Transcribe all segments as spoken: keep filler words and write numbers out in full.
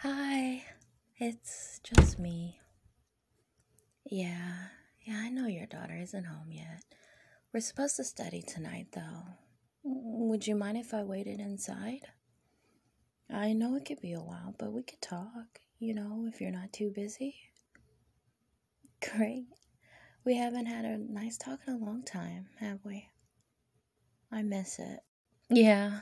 Hi, it's just me. Yeah, yeah, I know your daughter isn't home yet. We're supposed to study tonight, though. W- Would you mind if I waited inside? I know it could be a while, but we could talk, you know, if you're not too busy. Great. We haven't had a nice talk in a long time, have we? I miss it. Yeah.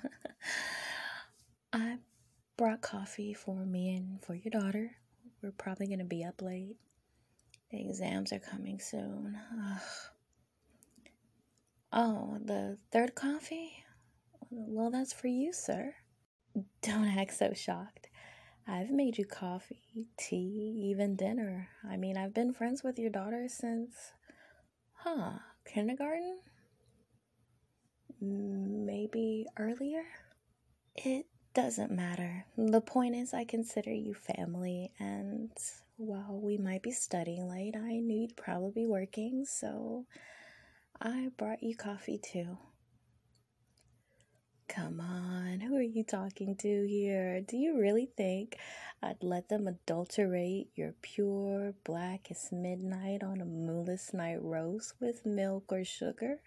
I brought coffee for me and for your daughter. We're probably going to be up late. The exams are coming soon. Ugh. Oh, the third coffee? Well, that's for you, sir. Don't act so shocked. I've made you coffee, tea, even dinner. I mean, I've been friends with your daughter since, huh, kindergarten? Maybe earlier? It doesn't matter. The point is, I consider you family, and while we might be studying late, I knew you'd probably be working, so I brought you coffee too. Come on, who are you talking to here? Do you really think I'd let them adulterate your pure black as midnight on a moonless night roast with milk or sugar?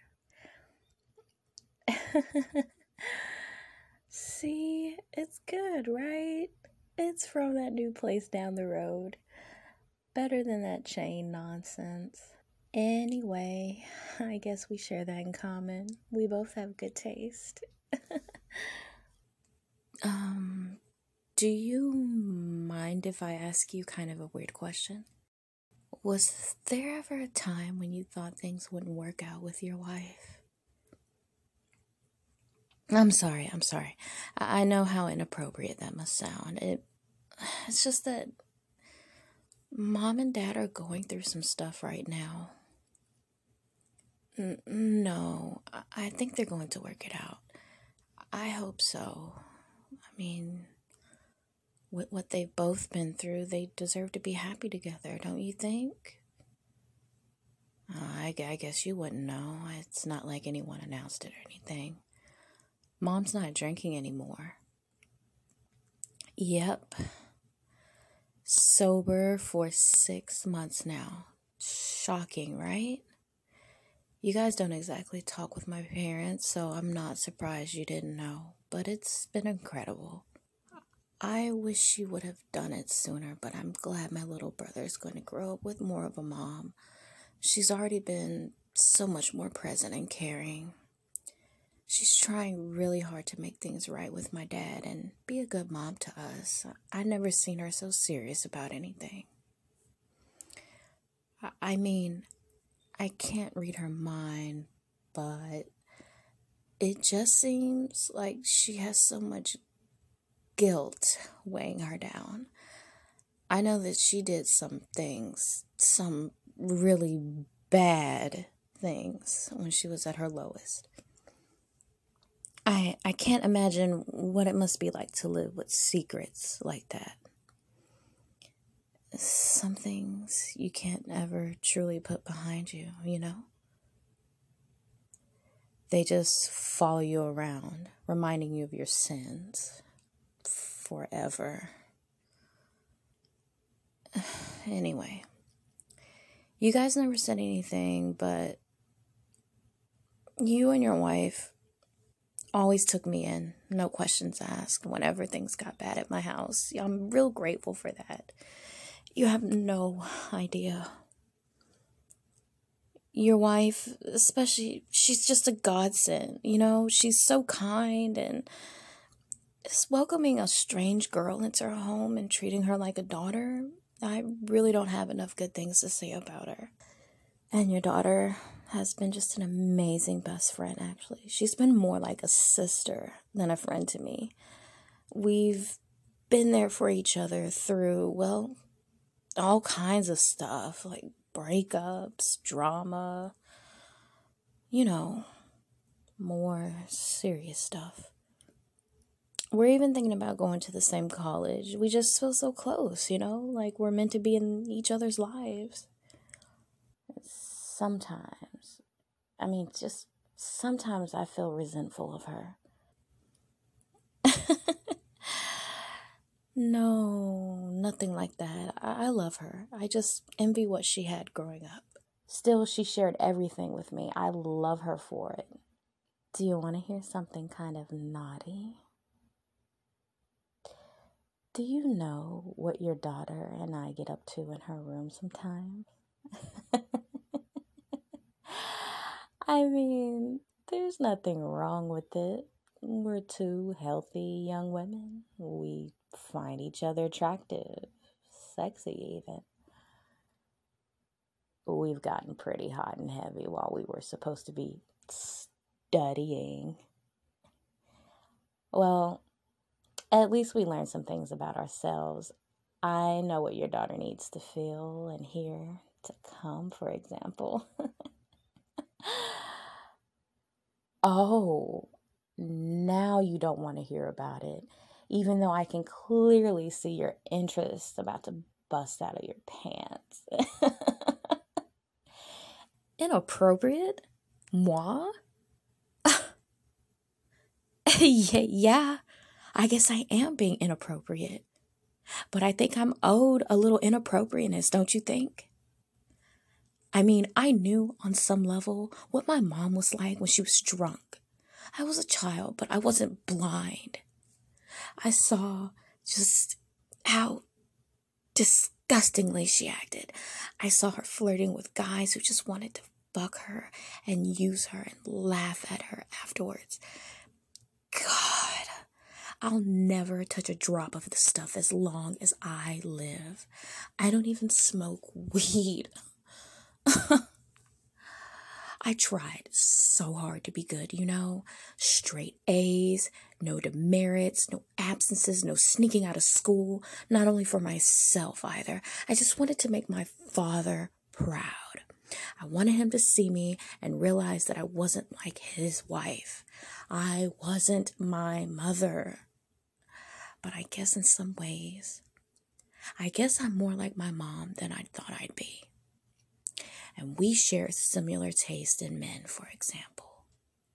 See, it's good, right? It's from that new place down the road. Better than that chain nonsense. Anyway, I guess we share that in common. We both have good taste. Um, Do you mind if I ask you kind of a weird question? Was there ever a time when you thought things wouldn't work out with your wife? I'm sorry, I'm sorry. I I know how inappropriate that must sound. It it's just that mom and dad are going through some stuff right now. N- no, I I think they're going to work it out. I hope so. I mean, with what they've both been through, they deserve to be happy together, don't you think? Uh, I, I guess you wouldn't know. It's not like anyone announced it or anything. Mom's not drinking anymore. Yep. Sober for six months now. Shocking, right? You guys don't exactly talk with my parents, so I'm not surprised you didn't know. But it's been incredible. I wish you would have done it sooner, but I'm glad my little brother's going to grow up with more of a mom. She's already been so much more present and caring. She's trying really hard to make things right with my dad and be a good mom to us. I never seen her so serious about anything. I, I mean, I can't read her mind, but it just seems like she has so much guilt weighing her down. I know that she did some things, some really bad things when she was at her lowest. I I can't imagine what it must be like to live with secrets like that. Some things you can't ever truly put behind you, you know? They just follow you around, reminding you of your sins forever. Anyway, you guys never said anything, but you and your wife always took me in, no questions asked, whenever things got bad at my house. I'm real grateful for that. You have no idea. Your wife, especially, she's just a godsend, you know? She's so kind and just welcoming a strange girl into her home and treating her like a daughter. I really don't have enough good things to say about her. And your daughter has been just an amazing best friend, actually. She's been more like a sister than a friend to me. We've been there for each other through, well, all kinds of stuff like breakups, drama, you know, more serious stuff. We're even thinking about going to the same college. We just feel so close, you know, like we're meant to be in each other's lives. Sometimes, I mean, just sometimes I feel resentful of her. No, nothing like that. I-, I love her. I just envy what she had growing up. Still, she shared everything with me. I love her for it. Do you want to hear something kind of naughty? Do you know what your daughter and I get up to in her room sometimes? I mean, there's nothing wrong with it. We're two healthy young women. We find each other attractive, sexy even. We've gotten pretty hot and heavy while we were supposed to be studying. Well, at least we learned some things about ourselves. I know what your daughter needs to feel and hear to come, for example. Oh, now you don't want to hear about it, even though I can clearly see your interest about to bust out of your pants. Inappropriate? Moi? yeah, yeah, I guess I am being inappropriate. But I think I'm owed a little inappropriateness, don't you think? I mean, I knew on some level what my mom was like when she was drunk. I was a child, but I wasn't blind. I saw just how disgustingly she acted. I saw her flirting with guys who just wanted to fuck her and use her and laugh at her afterwards. God, I'll never touch a drop of this stuff as long as I live. I don't even smoke weed. I tried so hard to be good, you know? Straight A's, no demerits, no absences, no sneaking out of school. Not only for myself either. I just wanted to make my father proud. I wanted him to see me and realize that I wasn't like his wife. I wasn't my mother. But I guess in some ways, I guess I'm more like my mom than I thought I'd be. And we share similar taste in men, for example.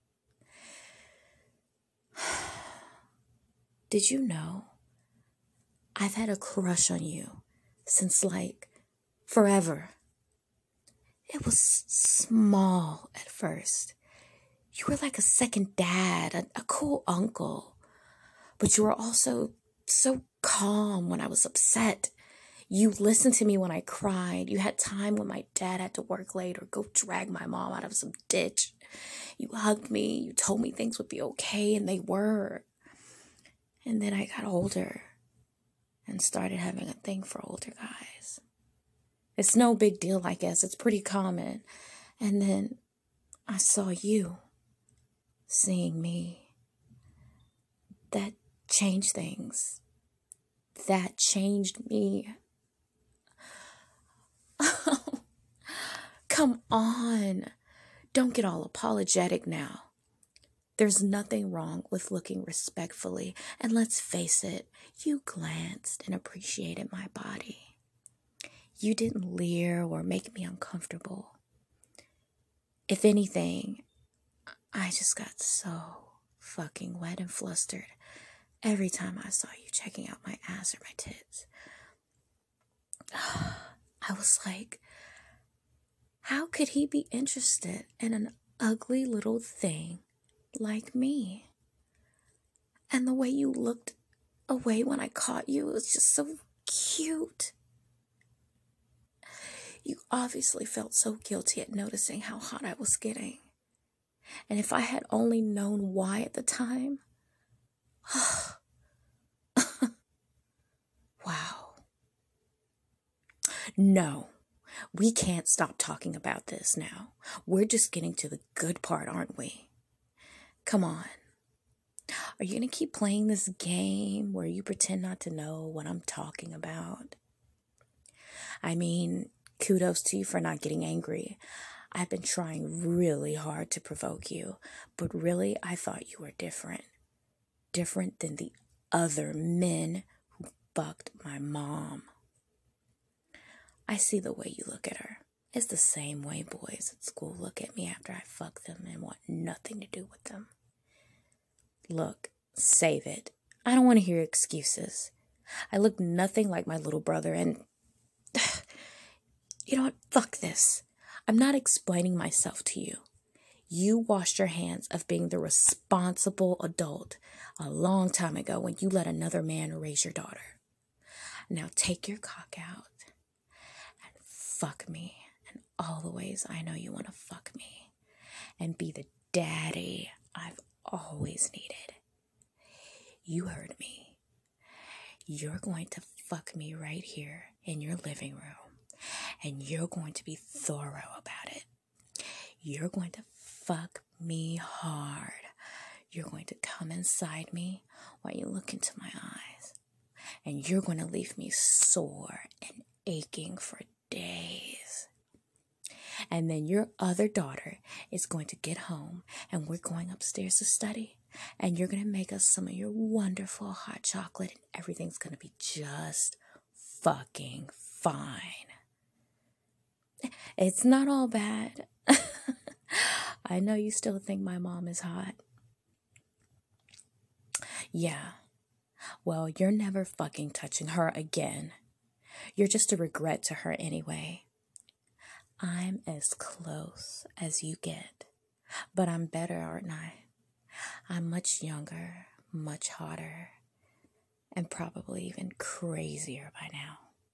Did you know I've had a crush on you since like forever? It was small at first. You were like a second dad, a, a cool uncle. But you were also so calm when I was upset. You listened to me when I cried. You had time when my dad had to work late or go drag my mom out of some ditch. You hugged me. You told me things would be okay, and they were. And then I got older and started having a thing for older guys. It's no big deal, I guess. It's pretty common. And then I saw you seeing me. That changed things. That changed me. Come on. Don't get all apologetic now. There's nothing wrong with looking respectfully. And let's face it, you glanced and appreciated my body. You didn't leer or make me uncomfortable. If anything, I just got so fucking wet and flustered every time I saw you checking out my ass or my tits. I was like, how could he be interested in an ugly little thing like me? And the way you looked away when I caught you was just so cute. You obviously felt so guilty at noticing how hot I was getting. And if I had only known why at the time, wow. No, we can't stop talking about this now. We're just getting to the good part, aren't we? Come on. Are you going to keep playing this game where you pretend not to know what I'm talking about? I mean, kudos to you for not getting angry. I've been trying really hard to provoke you, but really, I thought you were different. Different than the other men who fucked my mom. I see the way you look at her. It's the same way boys at school look at me after I fuck them and want nothing to do with them. Look, save it. I don't want to hear excuses. I look nothing like my little brother, and you know what? Fuck this. I'm not explaining myself to you. You washed your hands of being the responsible adult a long time ago when you let another man raise your daughter. Now take your cock out and fuck me in all the ways I know you want to fuck me and be the daddy I've always needed. You heard me. You're going to fuck me right here in your living room, and you're going to be thorough about it. You're going to fuck me hard. You're going to come inside me while you look into my eyes, and you're going to leave me sore and aching for days. And then your other daughter is going to get home, and we're going upstairs to study, and you're going to make us some of your wonderful hot chocolate, and everything's going to be just fucking fine. It's not all bad. I know you still think my mom is hot. Yeah. Well, you're never fucking touching her again. You're just a regret to her anyway. I'm as close as you get, but I'm better, aren't I? I'm much younger, much hotter, and probably even crazier by now.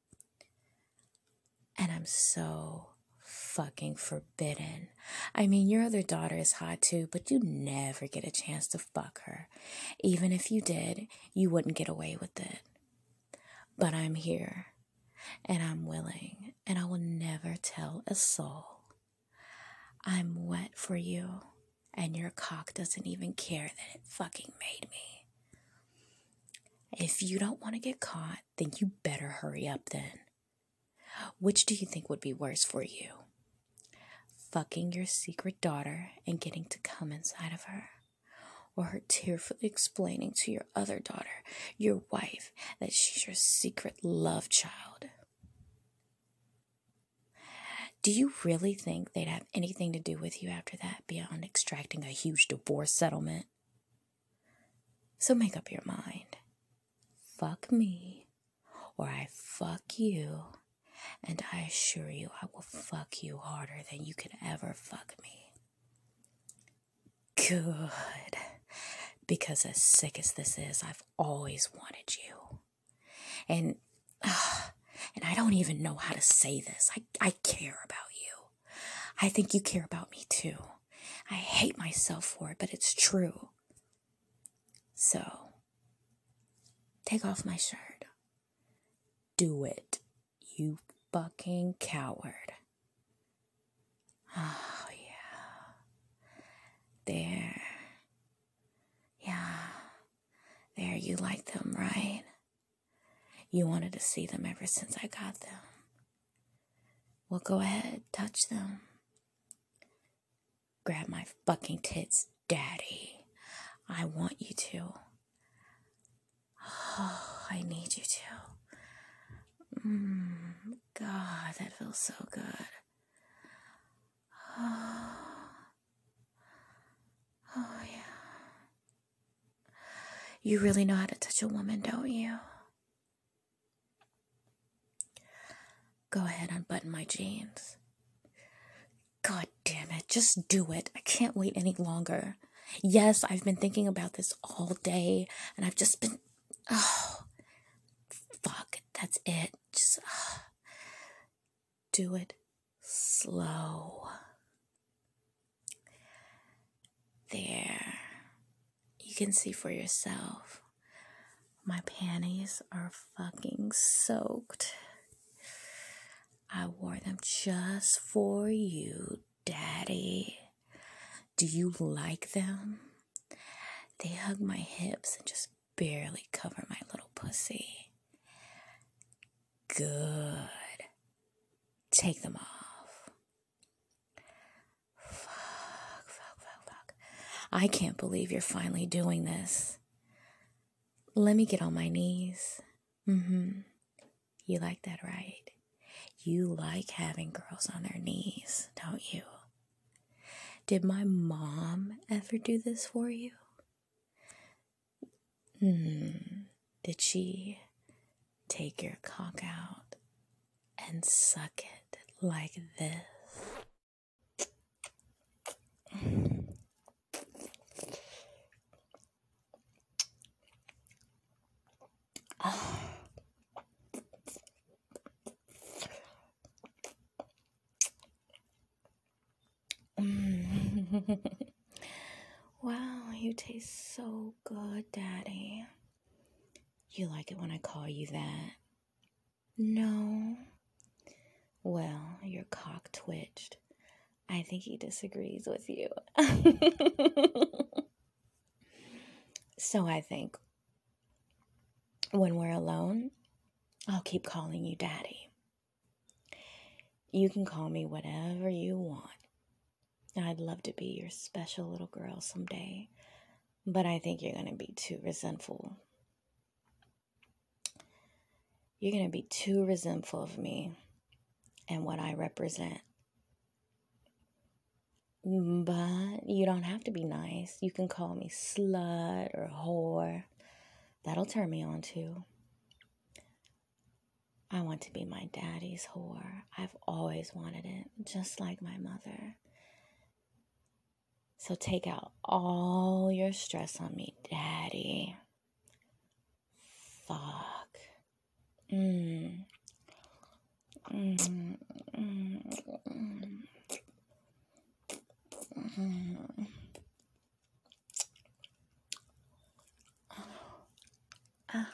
And I'm so fucking forbidden. I mean, your other daughter is hot too, but you never get a chance to fuck her. Even if you did, you wouldn't get away with it. But I'm here, and I'm willing, and I will never tell a soul. I'm wet for you, and your cock doesn't even care that it fucking made me. If you don't want to get caught, then you better hurry up then. Which do you think would be worse for you? Fucking your secret daughter and getting to come inside of her? Or her tearfully explaining to your other daughter, your wife, that she's your secret love child? Do you really think they'd have anything to do with you after that beyond extracting a huge divorce settlement? So make up your mind. Fuck me, or I fuck you, and I assure you I will fuck you harder than you could ever fuck me. Good. Because as sick as this is, I've always wanted you. And, uh, and I don't even know how to say this. I, I care about you. I think you care about me too. I hate myself for it, but it's true. So, take off my shirt. Do it, you fucking coward. Oh, yeah. There. Yeah. There, you like them, right? You wanted to see them ever since I got them. Well, go ahead, touch them. Grab my fucking tits, daddy. I want you to. Oh, I need you to. Mmm, God, that feels so good. Oh, oh yeah. You really know how to touch a woman, don't you? Go ahead, unbutton my jeans. God damn it, just do it. I can't wait any longer. Yes, I've been thinking about this all day, and I've just been, oh, fuck, that's it. Just, oh, do it slow. There. You can see for yourself. My panties are fucking soaked. I wore them just for you, Daddy. Do you like them? They hug my hips and just barely cover my little pussy. Good. Take them off. Fuck, fuck, fuck, fuck. I can't believe you're finally doing this. Let me get on my knees. Mm-hmm. You like that, right? You like having girls on their knees, don't you? Did my mom ever do this for you? Hmm. Did she take your cock out and suck it like this. Wow, you taste so good, Daddy. You like it when I call you that? No? Well, your cock twitched. I think he disagrees with you. So I think when we're alone, I'll keep calling you Daddy. You can call me whatever you want. I'd love to be your special little girl someday, but I think you're going to be too resentful. You're going to be too resentful of me and what I represent. But you don't have to be nice. You can call me slut or whore. That'll turn me on too. I want to be my daddy's whore. I've always wanted it, just like my mother. So take out all your stress on me, Daddy. Fuck. Mm. Mm. Mm. Mm. Mm. Ah.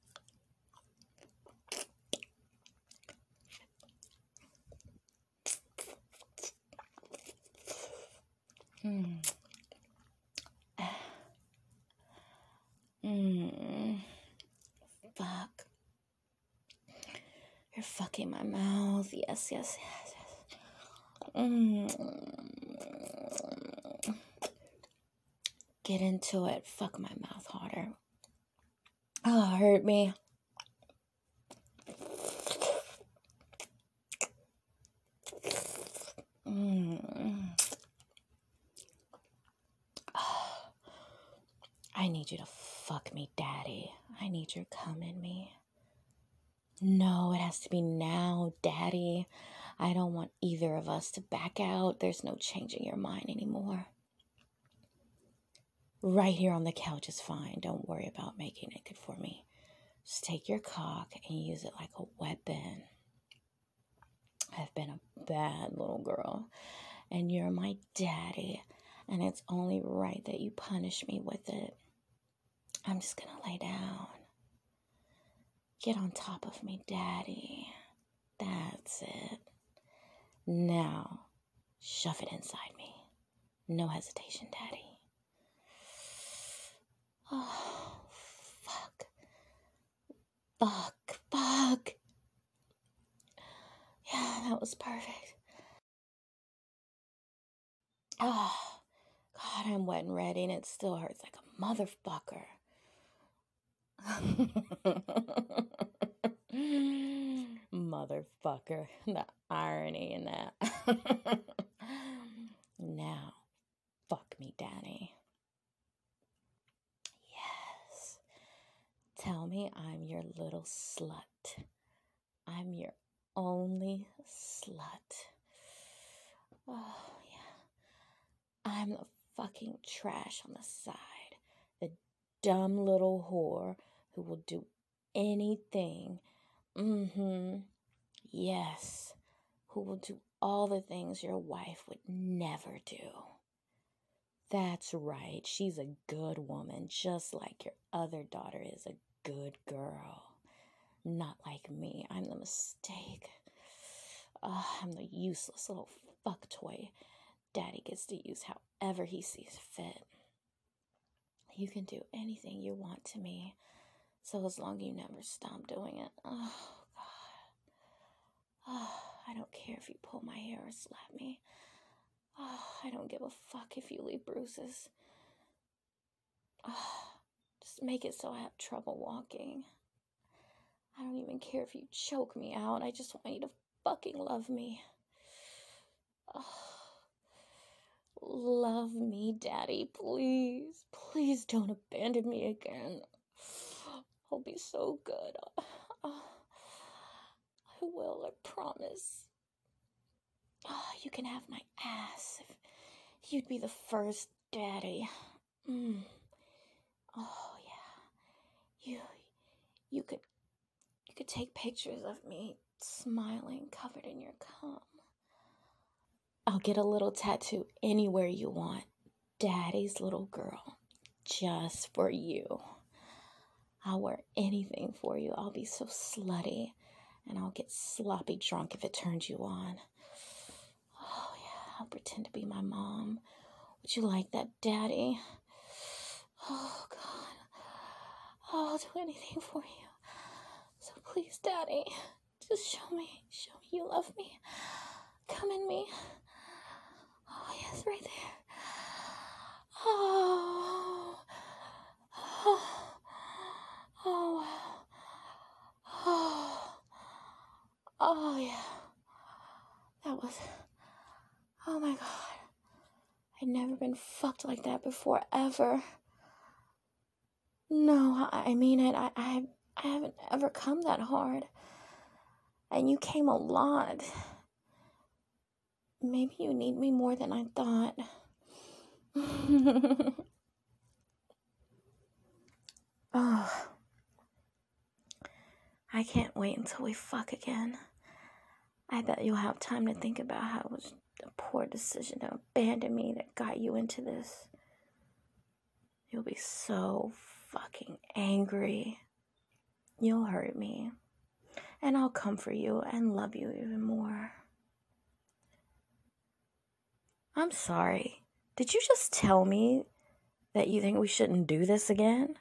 Mm. Mm. Fuck. You're fucking my mouth. Yes, yes, yes, yes. Mm. Get into it. Fuck my mouth harder. Oh, hurt me. Mm. Oh, I need you to fuck me, Daddy. I need your cum in me. No, it has to be now, Daddy. I don't want either of us to back out. There's no changing your mind anymore. Right here on the couch is fine. Don't worry about making it good for me. Just take your cock and use it like a weapon. I've been a bad little girl, and you're my daddy, and it's only right that you punish me with it. I'm just gonna lay down. Get on top of me, Daddy. That's it. Now, shove it inside me. No hesitation, Daddy. Oh, fuck. Fuck, fuck. Yeah, that was perfect. Oh, God, I'm wet and ready, and it still hurts like a motherfucker. Motherfucker. The irony in that. Now, fuck me, Danny. Yes. Tell me I'm your little slut. I'm your only slut. Oh, yeah. I'm the fucking trash on the side. The dumb little whore who will do anything. Mm-hmm. Yes. Who will do all the things your wife would never do. That's right. She's a good woman, just like your other daughter is a good girl. Not like me. I'm the mistake. Uh, I'm the useless little fuck toy Daddy gets to use however he sees fit. You can do anything you want to me, so as long as you never stop doing it. Oh, God. Oh, I don't care if you pull my hair or slap me. Oh, I don't give a fuck if you leave bruises. Oh, just make it so I have trouble walking. I don't even care if you choke me out. I just want you to fucking love me. Oh, love me, Daddy, please. Please don't abandon me again. I'll be so good. Oh, I will, I promise. Oh, you can have my ass if you'd be the first daddy. Mm. Oh, yeah. You, you could, you could take pictures of me smiling, covered in your cum. I'll get a little tattoo anywhere you want. Daddy's little girl. Just for you. I'll wear anything for you. I'll be so slutty. And I'll get sloppy drunk if it turns you on. Oh, yeah. I'll pretend to be my mom. Would you like that, Daddy? Oh, God. Oh, I'll do anything for you. So please, Daddy, just show me. Show me you love me. Come in me. Oh, yes, right there. Oh. Oh. Oh, wow. Oh. Oh, yeah. That was... Oh, my God. I'd never been fucked like that before, ever. No, I mean it. I, I, I haven't ever come that hard. And you came a lot. Maybe you need me more than I thought. Oh. I can't wait until we fuck again. I bet you'll have time to think about how it was a poor decision to abandon me that got you into this. You'll be so fucking angry. You'll hurt me. And I'll comfort you and love you even more. I'm sorry. Did you just tell me that you think we shouldn't do this again?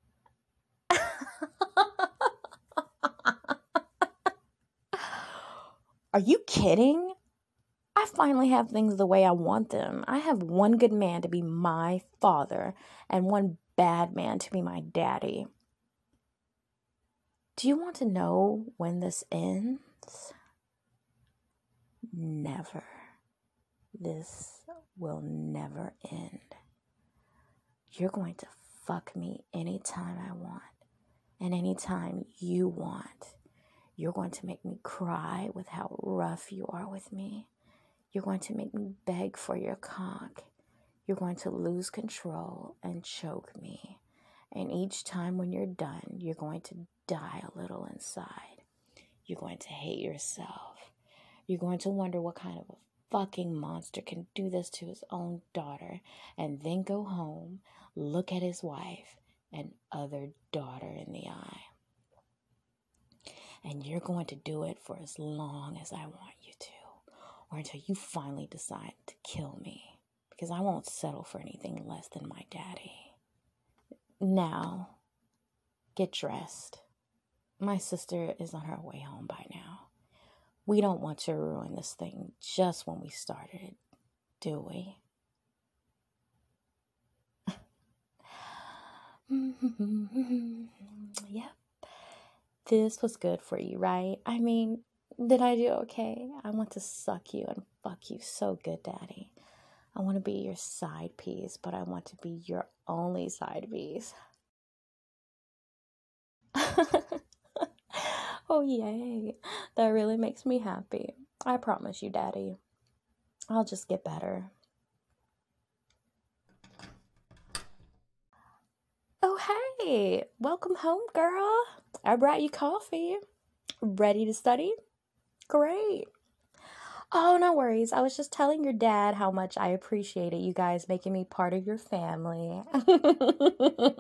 Are you kidding? I finally have things the way I want them. I have one good man to be my father and one bad man to be my daddy. Do you want to know when this ends? Never. This will never end. You're going to fuck me anytime I want and anytime you want. You're going to make me cry with how rough you are with me. You're going to make me beg for your cock. You're going to lose control and choke me. And each time when you're done, you're going to die a little inside. You're going to hate yourself. You're going to wonder what kind of a fucking monster can do this to his own daughter and then go home, look at his wife and other daughter in the eye. And you're going to do it for as long as I want you to, or until you finally decide to kill me, because I won't settle for anything less than my daddy. Now, get dressed. My sister is on her way home by now. We don't want to ruin this thing just when we started, do we? Yep. This was good for you, right? I mean, did I do okay? I want to suck you and fuck you so good, Daddy. I want to be your side piece, but I want to be your only side piece. Oh, yay. That really makes me happy. I promise you, Daddy. I'll just get better. Oh, hey. Welcome home, girl. I brought you coffee. Ready to study? Great. Oh, no worries. I was just telling your dad how much I appreciated you guys making me part of your family.